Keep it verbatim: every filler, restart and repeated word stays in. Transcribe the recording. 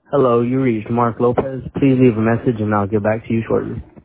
Hello, you reached Mark Lopez. Please leave a message and I'll get back to you shortly.